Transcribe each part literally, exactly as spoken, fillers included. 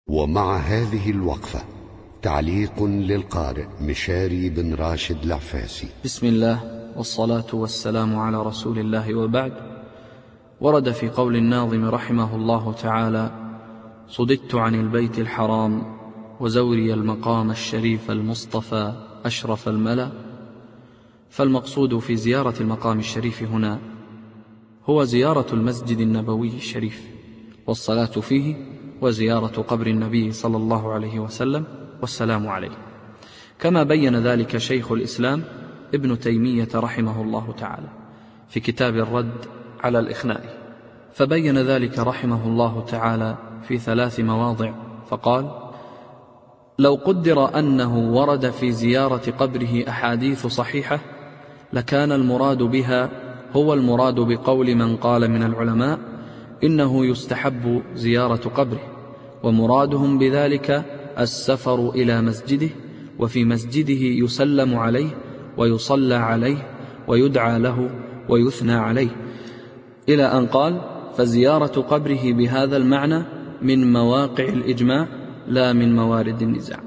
ومع هذه الوقفة تعليق للقارئ مشاري بن راشد العفاسي. بسم الله والصلاة والسلام على رسول الله، وبعد. ورد في قول الناظم رحمه الله تعالى: صددت عن البيت الحرام وزوري المقام الشريف المصطفى أشرف الملا. فالمقصود في زيارة المقام الشريف هنا هو زيارة المسجد النبوي الشريف والصلاة فيه، وزيارة قبر النبي صلى الله عليه وسلم والسلام عليه، كما بين ذلك شيخ الإسلام ابن تيمية رحمه الله تعالى في كتاب الرد على الإخناء، فبين ذلك رحمه الله تعالى في ثلاث مواضع، فقال: لو قدر أنه ورد في زيارة قبره أحاديث صحيحة لكان المراد بها هو المراد بقول من قال من العلماء إنه يستحب زيارة قبره، ومرادهم بذلك السفر إلى مسجده، وفي مسجده يسلم عليه ويصلى عليه ويدعى له ويثنى عليه، إلى أن قال: فزيارة قبره بهذا المعنى من مواقع الإجماع لا من موارد النزاع.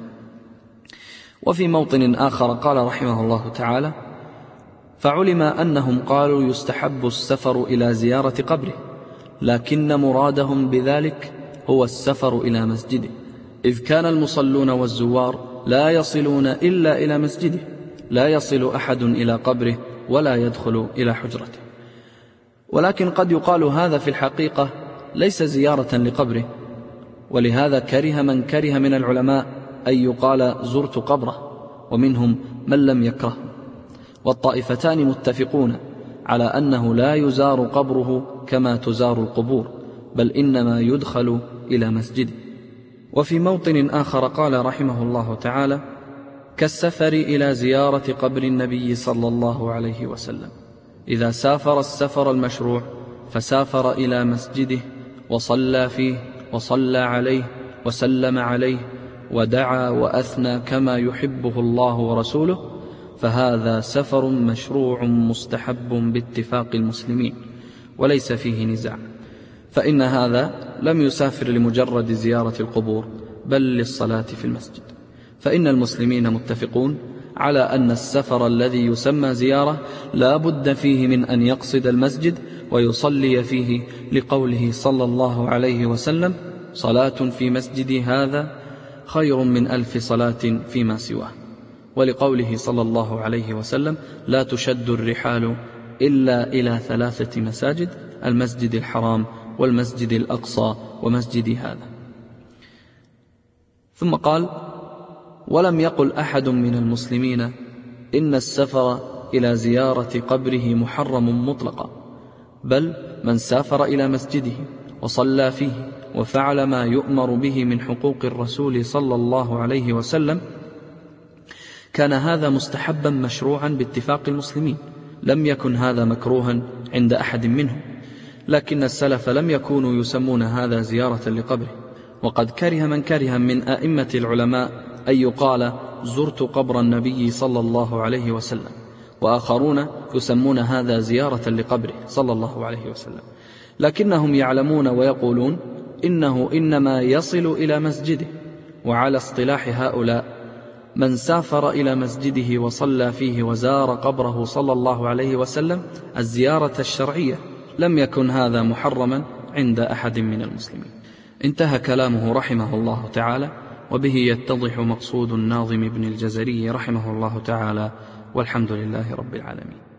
وفي موطن آخر قال رحمه الله تعالى: فعلم أنهم قالوا يستحب السفر إلى زيارة قبره، لكن مرادهم بذلك هو السفر إلى مسجده، إذ كان المصلون والزوار لا يصلون إلا إلى مسجده، لا يصل أحد إلى قبره ولا يدخل إلى حجرته. ولكن قد يقال هذا في الحقيقة ليس زيارة لقبره، ولهذا كره من كره من العلماء أن يقال زرت قبره، ومنهم من لم يكره. والطائفتان متفقون على أنه لا يزار قبره كما تزار القبور، بل إنما يدخل إلى مسجده. وفي موطن آخر قال رحمه الله تعالى: كالسفر إلى زيارة قبر النبي صلى الله عليه وسلم، إذا سافر السفر المشروع فسافر إلى مسجده وصلى فيه وصلى عليه وسلم عليه ودعا وأثنى كما يحبه الله ورسوله، فهذا سفر مشروع مستحب باتفاق المسلمين وليس فيه نزاع، فإن هذا لم يسافر لمجرد زيارة القبور بل للصلاة في المسجد. فإن المسلمين متفقون على أن السفر الذي يسمى زيارة لا بد فيه من أن يقصد المسجد ويصلي فيه، لقوله صلى الله عليه وسلم: صلاة في مسجدي هذا خير من ألف صلاة فيما سواه، ولقوله صلى الله عليه وسلم: لا تشد الرحال إلا إلى ثلاثة مساجد: المسجد الحرام والمسجد الأقصى ومسجد هذا. ثم قال: ولم يقل أحد من المسلمين إن السفر إلى زيارة قبره محرم مطلقا، بل من سافر إلى مسجده وصلى فيه وفعل ما يؤمر به من حقوق الرسول صلى الله عليه وسلم كان هذا مستحبا مشروعا باتفاق المسلمين، لم يكن هذا مكروها عند أحد منهم. لكن السلف لم يكونوا يسمون هذا زيارة لقبره، وقد كره من كره من أئمة العلماء أن يقال زرت قبر النبي صلى الله عليه وسلم، وآخرون يسمون هذا زيارة لقبره صلى الله عليه وسلم، لكنهم يعلمون ويقولون إنه إنما يصل إلى مسجده. وعلى اصطلاح هؤلاء من سافر إلى مسجده وصلى فيه وزار قبره صلى الله عليه وسلم الزيارة الشرعية، لم يكن هذا محرما عند أحد من المسلمين. انتهى كلامه رحمه الله تعالى، وبه يتضح مقصود الناظم ابن الجزري رحمه الله تعالى، والحمد لله رب العالمين.